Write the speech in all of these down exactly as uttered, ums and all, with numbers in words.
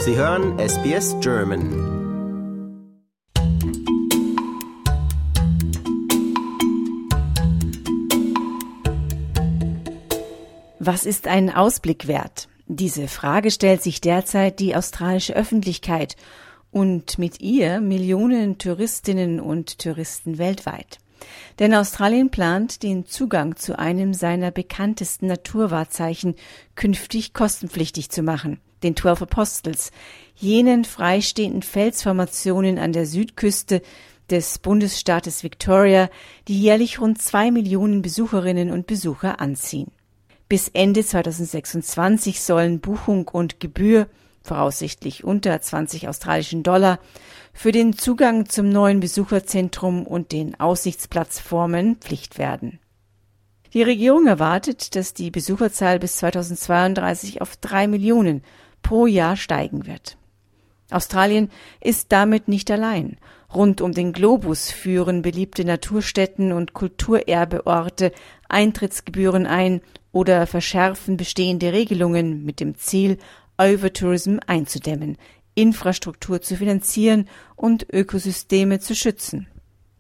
Sie hören S B S German. Was ist ein Ausblick wert? Diese Frage stellt sich derzeit die australische Öffentlichkeit und mit ihr Millionen Touristinnen und Touristen weltweit. Denn Australien plant, den Zugang zu einem seiner bekanntesten Naturwahrzeichen künftig kostenpflichtig zu machen, den Twelve Apostles, jenen freistehenden Felsformationen an der Südküste des Bundesstaates Victoria, die jährlich rund zwei Millionen Besucherinnen und Besucher anziehen. Bis Ende zweitausendsechsundzwanzig sollen Buchung und Gebühr, voraussichtlich unter zwanzig australischen Dollar, für den Zugang zum neuen Besucherzentrum und den Aussichtsplattformen Pflicht werden. Die Regierung erwartet, dass die Besucherzahl bis zweitausendzweiunddreißig auf drei Millionen pro Jahr steigen wird. Australien ist damit nicht allein. Rund um den Globus führen beliebte Naturstätten und Kulturerbeorte Eintrittsgebühren ein oder verschärfen bestehende Regelungen mit dem Ziel, Overtourism einzudämmen, Infrastruktur zu finanzieren und Ökosysteme zu schützen.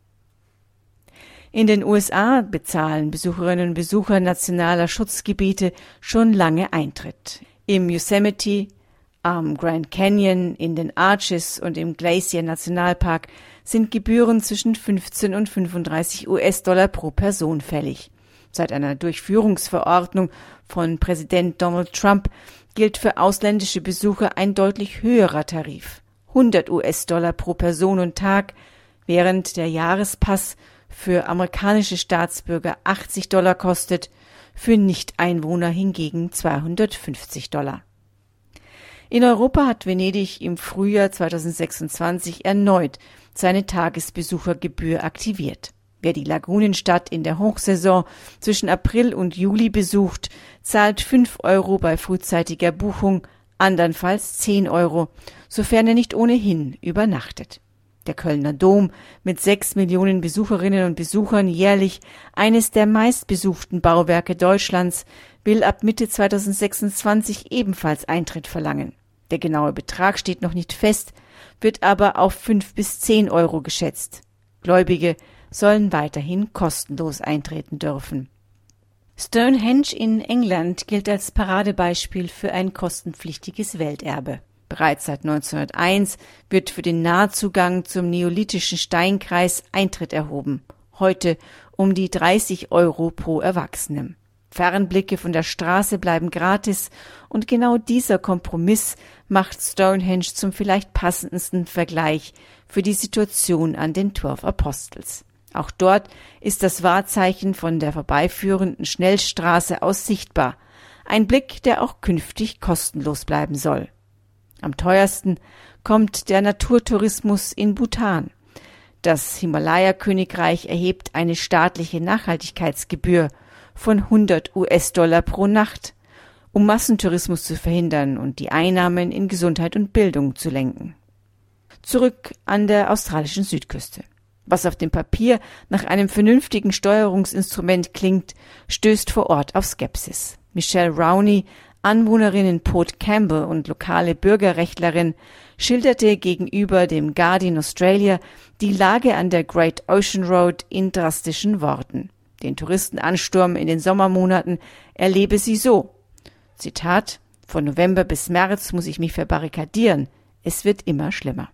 In den U S A bezahlen Besucherinnen und Besucher nationaler Schutzgebiete schon lange Eintritt. Im Yosemite, am Grand Canyon, in den Arches und im Glacier Nationalpark sind Gebühren zwischen fünfzehn und fünfunddreißig US-Dollar pro Person fällig. Seit einer Durchführungsverordnung von Präsident Donald Trump gilt für ausländische Besucher ein deutlich höherer Tarif, hundert US-Dollar pro Person und Tag, während der Jahrespass für amerikanische Staatsbürger achtzig Dollar kostet, für Nicht-Einwohner hingegen zweihundertfünfzig Dollar. In Europa hat Venedig im Frühjahr zweitausendsechsundzwanzig erneut seine Tagesbesuchergebühr aktiviert. Wer die Lagunenstadt in der Hochsaison zwischen April und Juli besucht, zahlt fünf Euro bei frühzeitiger Buchung, andernfalls zehn Euro, sofern er nicht ohnehin übernachtet. Der Kölner Dom mit sechs Millionen Besucherinnen und Besuchern jährlich, eines der meistbesuchten Bauwerke Deutschlands, will ab Mitte zweitausendsechsundzwanzig ebenfalls Eintritt verlangen. Der genaue Betrag steht noch nicht fest, wird aber auf fünf bis zehn Euro geschätzt. Gläubige sollen weiterhin kostenlos eintreten dürfen. Stonehenge in England gilt als Paradebeispiel für ein kostenpflichtiges Welterbe. Bereits seit neunzehnhunderteins wird für den Nahzugang zum neolithischen Steinkreis Eintritt erhoben, heute um die dreißig Euro pro Erwachsenem. Fernblicke von der Straße bleiben gratis und genau dieser Kompromiss macht Stonehenge zum vielleicht passendsten Vergleich für die Situation an den Twelve Apostles. Auch dort ist das Wahrzeichen von der vorbeiführenden Schnellstraße aus sichtbar, ein Blick, der auch künftig kostenlos bleiben soll. Am teuersten kommt der Naturtourismus in Bhutan. Das Himalaya-Königreich erhebt eine staatliche Nachhaltigkeitsgebühr von hundert US-Dollar pro Nacht, um Massentourismus zu verhindern und die Einnahmen in Gesundheit und Bildung zu lenken. Zurück an der australischen Südküste. Was auf dem Papier nach einem vernünftigen Steuerungsinstrument klingt, stößt vor Ort auf Skepsis. Michelle Rowney, Anwohnerin in Port Campbell und lokale Bürgerrechtlerin, schilderte gegenüber dem Guardian Australia die Lage an der Great Ocean Road in drastischen Worten. Den Touristenansturm in den Sommermonaten erlebe sie so. Zitat: Von November bis März muss ich mich verbarrikadieren. Es wird immer schlimmer.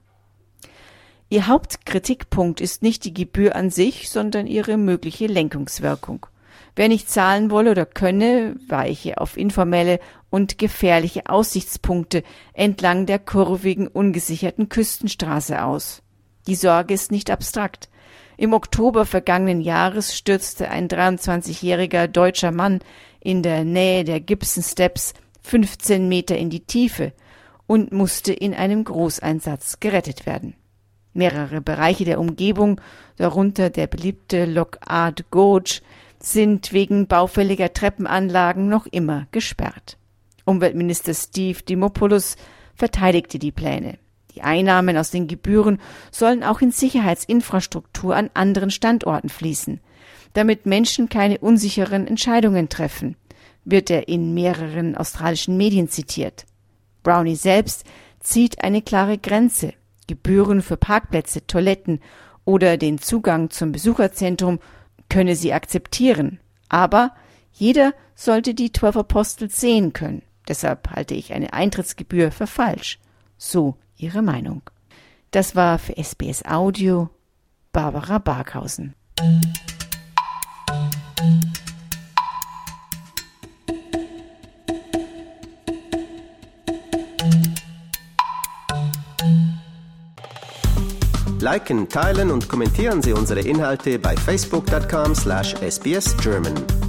Ihr Hauptkritikpunkt ist nicht die Gebühr an sich, sondern ihre mögliche Lenkungswirkung. Wer nicht zahlen wolle oder könne, weiche auf informelle und gefährliche Aussichtspunkte entlang der kurvigen, ungesicherten Küstenstraße aus. Die Sorge ist nicht abstrakt. Im Oktober vergangenen Jahres stürzte ein dreiundzwanzigjähriger deutscher Mann in der Nähe der Gibson Steps fünfzehn Meter in die Tiefe und musste in einem Großeinsatz gerettet werden. Mehrere Bereiche der Umgebung, darunter der beliebte Lockard Gorge, sind wegen baufälliger Treppenanlagen noch immer gesperrt. Umweltminister Steve Dimopoulos verteidigte die Pläne. Die Einnahmen aus den Gebühren sollen auch in Sicherheitsinfrastruktur an anderen Standorten fließen, damit Menschen keine unsicheren Entscheidungen treffen, wird er in mehreren australischen Medien zitiert. Brownie selbst zieht eine klare Grenze. Gebühren für Parkplätze, Toiletten oder den Zugang zum Besucherzentrum könne sie akzeptieren. Aber jeder sollte die Twelve Apostles sehen können. Deshalb halte ich eine Eintrittsgebühr für falsch. So ihre Meinung. Das war für S B S Audio Barbara Barkhausen. Liken, teilen und kommentieren Sie unsere Inhalte bei facebook dot com slash S B S German.